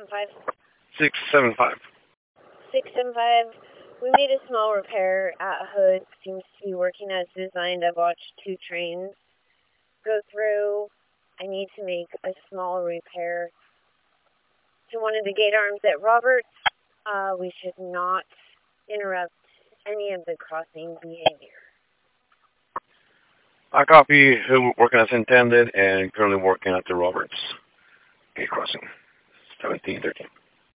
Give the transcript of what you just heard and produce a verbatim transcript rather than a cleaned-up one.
five? six seven five. six seven five. We made a small repair at Hood. Seems to be working as designed. I've watched two trains go through. I need to make a small repair to one of the gate arms at Roberts. Uh, we should not interrupt any of the crossing behavior. I copy. Who working as intended and currently working at the Roberts gate crossing. seventeen thirteen.